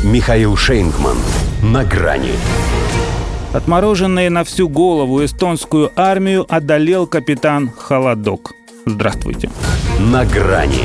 Михаил Шейнгман. На грани. Отмороженные на всю голову эстонскую армию одолел капитан Холодок. Здравствуйте. На грани.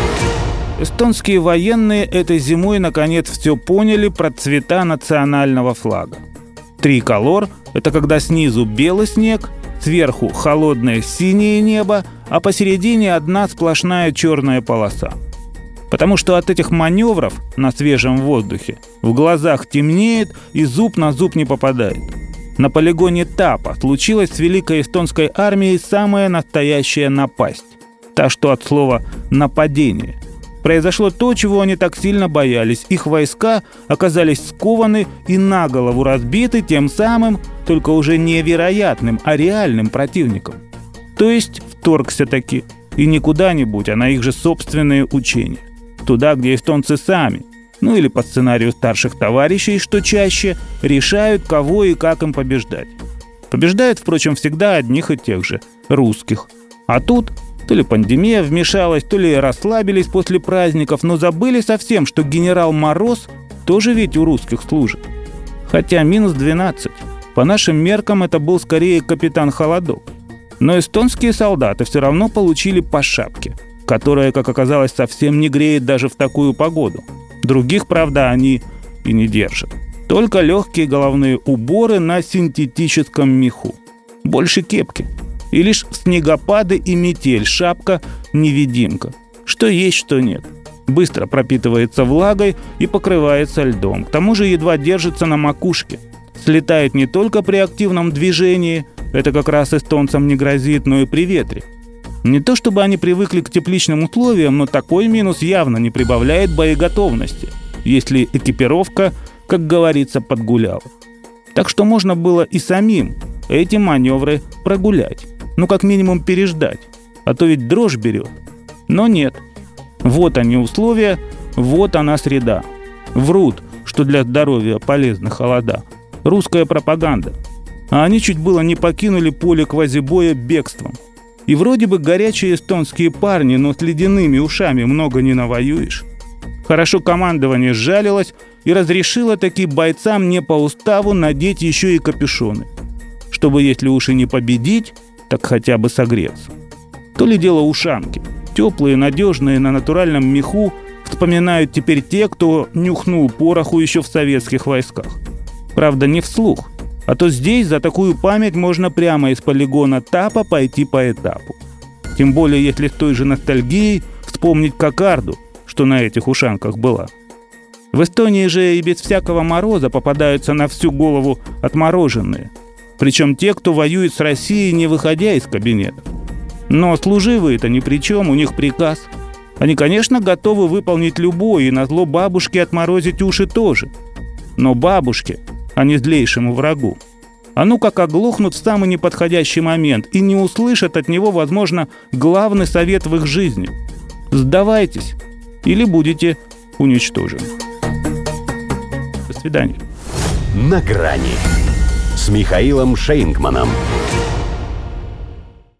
Эстонские военные этой зимой наконец все поняли про цвета национального флага. Триколор – это когда снизу белый снег, сверху холодное синее небо, а посередине одна сплошная черная полоса. Потому что от этих маневров на свежем воздухе в глазах темнеет и зуб на зуб не попадает. На полигоне Тапа случилась с великой эстонской армией самая настоящая напасть. Та, что от слова «нападение». Произошло то, чего они так сильно боялись. Их войска оказались скованы и на голову разбиты тем самым, только уже не вероятным, а реальным противником. То есть вторгся таки. И не куда-нибудь, а на их же собственные учения. Туда, где эстонцы сами, ну или по сценарию старших товарищей, что чаще, решают, кого и как им побеждать. Побеждают, впрочем, всегда одних и тех же – русских. А тут то ли пандемия вмешалась, то ли расслабились после праздников, но забыли совсем, что генерал Мороз тоже ведь у русских служит. Хотя минус 12. По нашим меркам это был скорее капитан Холодок. Но эстонские солдаты все равно получили по шапке, которая, как оказалось, совсем не греет даже в такую погоду. Других, правда, они и не держат. Только легкие головные уборы на синтетическом меху. Больше кепки. И лишь в снегопады и метель шапка-невидимка. Что есть, что нет. Быстро пропитывается влагой и покрывается льдом. К тому же едва держится на макушке. Слетает не только при активном движении, это как раз эстонцам не грозит, но и при ветре. Не то чтобы они привыкли к тепличным условиям, но такой минус явно не прибавляет боеготовности, если экипировка, как говорится, подгуляла. Так что можно было и самим эти маневры прогулять. Ну, как минимум переждать. А то ведь дрожь берет. Но нет. Вот они условия, вот она среда. Врут, что для здоровья полезны холода. Русская пропаганда. А они чуть было не покинули поле квазибоя бегством. И вроде бы горячие эстонские парни, но с ледяными ушами много не навоюешь. Хорошо командование сжалилось и разрешило таки бойцам не по уставу надеть еще и капюшоны. Чтобы, если уж и не победить, так хотя бы согреться. То ли дело ушанки. Теплые, надежные, на натуральном меху вспоминают теперь те, кто нюхнул пороху еще в советских войсках. Правда, не вслух. А то здесь за такую память можно прямо из полигона Тапа пойти по этапу. Тем более, если с той же ностальгией вспомнить кокарду, что на этих ушанках была. В Эстонии же и без всякого мороза попадаются на всю голову отмороженные. Причем те, кто воюет с Россией, не выходя из кабинетов. Но служивые-то ни при чем, у них приказ. Они, конечно, готовы выполнить любой, и назло бабушке отморозить уши тоже. Но бабушке, а не злейшему врагу. А ну как оглохнут в самый неподходящий момент и не услышат от него, возможно, главный совет в их жизни. Сдавайтесь, или будете уничтожены. До свидания. На грани с Михаилом Шейнгманом.